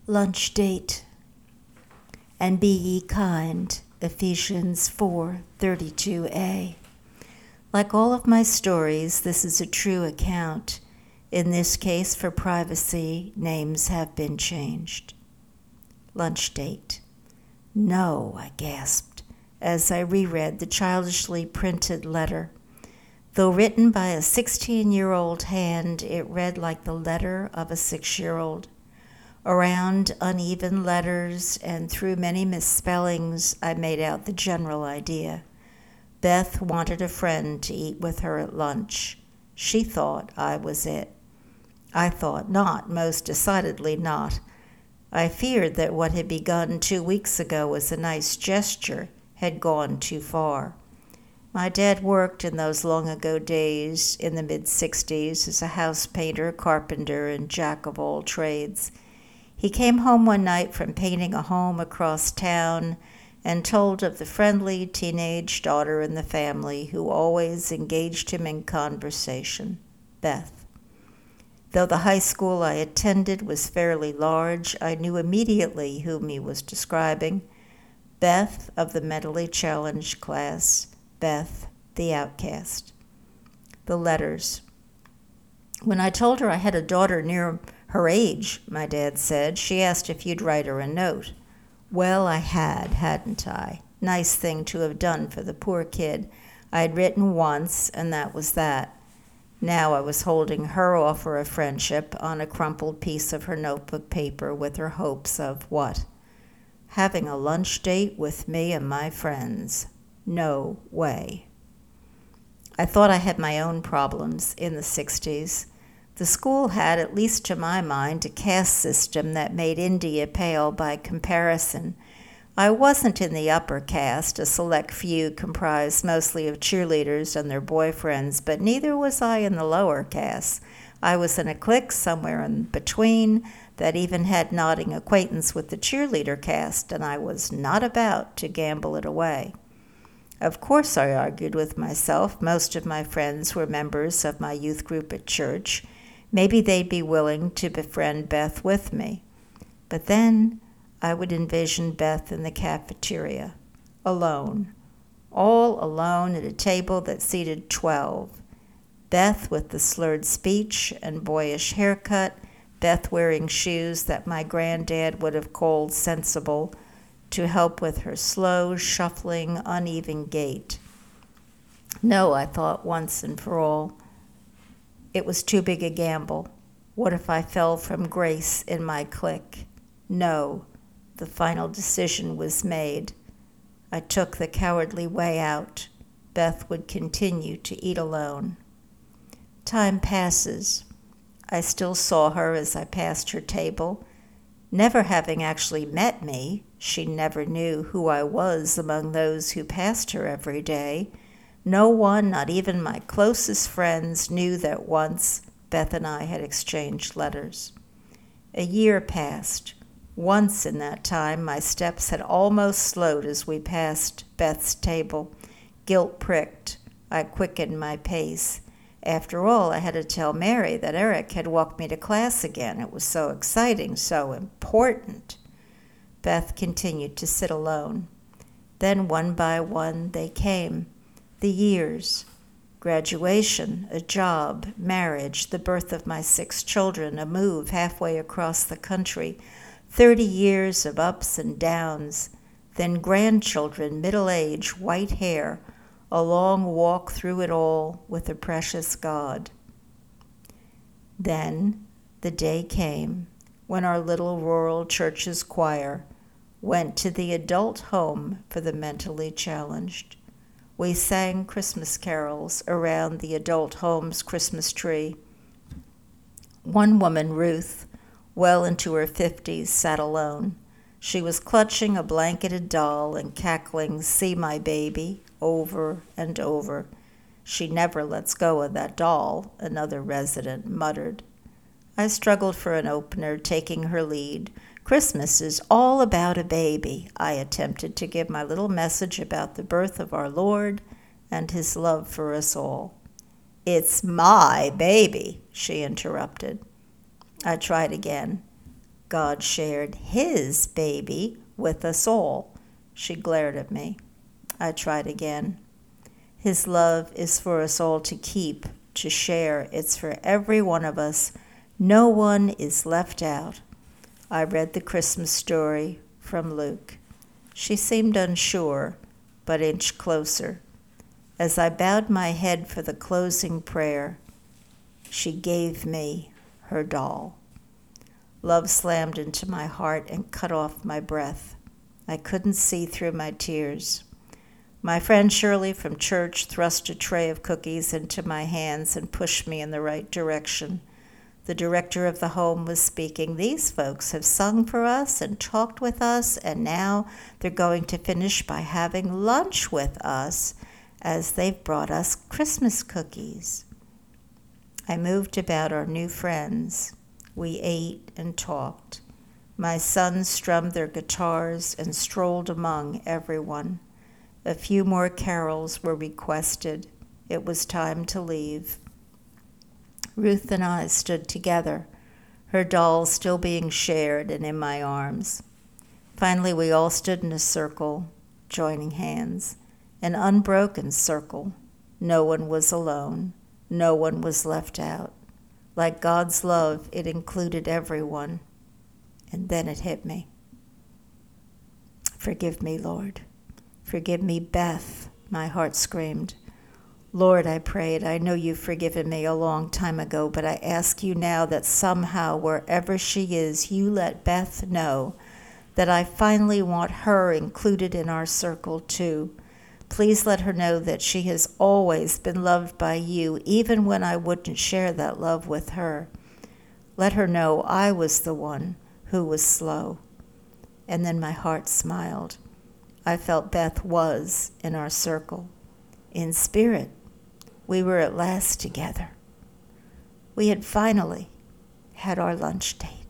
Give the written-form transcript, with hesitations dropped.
Lunch date. And be ye kind, Ephesians 4:32a. Like all of my stories, this is a true account. In this case, for privacy, names have been changed. Lunch date. No, I gasped as I reread the childishly printed letter. Though written by a 16-year-old hand, it read like the letter of a 6-year-old. Around uneven letters and through many misspellings, I made out the general idea. Beth wanted a friend to eat with her at lunch. She thought I was it. I thought not, most decidedly not. I feared that what had begun 2 weeks ago as a nice gesture had gone too far. My dad worked in those long-ago days in the mid-60s as a house painter, carpenter, and jack of all trades. He came home one night from painting a home across town and told of the friendly teenage daughter in the family who always engaged him in conversation, Beth. Though the high school I attended was fairly large, I knew immediately whom he was describing. Beth of the mentally challenged class, Beth, the outcast. The letters. When I told her I had a daughter near her age, my dad said, she asked if you'd write her a note. Well, I had, hadn't I? Nice thing to have done for the poor kid. I had written once, and that was that. Now I was holding her offer of friendship on a crumpled piece of her notebook paper with her hopes of what? Having a lunch date with me and my friends. No way. I thought I had my own problems in the 60s. The school had, at least to my mind, a caste system that made India pale by comparison. I wasn't in the upper caste, a select few comprised mostly of cheerleaders and their boyfriends, but neither was I in the lower caste. I was in a clique somewhere in between that even had nodding acquaintance with the cheerleader caste, and I was not about to gamble it away. Of course, I argued with myself. Most of my friends were members of my youth group at church. Maybe they'd be willing to befriend Beth with me. But then I would envision Beth in the cafeteria, alone, all alone at a table that seated 12. Beth with the slurred speech and boyish haircut, Beth wearing shoes that my granddad would have called sensible to help with her slow, shuffling, uneven gait. No, I thought once and for all, it was too big a gamble. What if I fell from grace in my clique? No, the final decision was made. I took the cowardly way out. Beth would continue to eat alone. Time passes. I still saw her as I passed her table. Never having actually met me, she never knew who I was among those who passed her every day. No one, not even my closest friends, knew that once Beth and I had exchanged letters. A year passed. Once in that time, my steps had almost slowed as we passed Beth's table. Guilt pricked. I quickened my pace. After all, I had to tell Mary that Eric had walked me to class again. It was so exciting, so important. Beth continued to sit alone. Then one by one they came. The years. Graduation, a job, marriage, the birth of my 6 children, a move halfway across the country, 30 years of ups and downs, then grandchildren, middle age, white hair, a long walk through it all with a precious God. Then the day came when our little rural church's choir went to the adult home for the mentally challenged. We sang Christmas carols around the adult home's Christmas tree. One woman, Ruth, well into her 50s, sat alone. She was clutching a blanketed doll and cackling, "See my baby," over and over. "She never lets go of that doll," another resident muttered. I struggled for an opener, taking her lead. "Christmas is all about a baby." I attempted to give my little message about the birth of our Lord and his love for us all. "It's my baby," she interrupted. I tried again. God shared his baby with us all. She glared at me. I tried again. His love is for us all to keep, to share. It's for every one of us. No one is left out. I read the Christmas story from Luke. She seemed unsure, but inched closer. As I bowed my head for the closing prayer, she gave me her doll. Love slammed into my heart and cut off my breath. I couldn't see through my tears. My friend Shirley from church thrust a tray of cookies into my hands and pushed me in the right direction. The director of the home was speaking. These folks have sung for us and talked with us, and now they're going to finish by having lunch with us as they've brought us Christmas cookies. I moved about our new friends. We ate and talked. My sons strummed their guitars and strolled among everyone. A few more carols were requested. It was time to leave. Ruth and I stood together, her doll still being shared and in my arms. Finally, we all stood in a circle, joining hands, an unbroken circle. No one was alone. No one was left out. Like God's love, it included everyone. And then it hit me. Forgive me, Lord. Forgive me, Beth, my heart screamed. Lord, I prayed, I know you've forgiven me a long time ago, but I ask you now that somehow, wherever she is, you let Beth know that I finally want her included in our circle too. Please let her know that she has always been loved by you, even when I wouldn't share that love with her. Let her know I was the one who was slow. And then my heart smiled. I felt Beth was in our circle. In spirit, we were at last together. We had finally had our lunch date.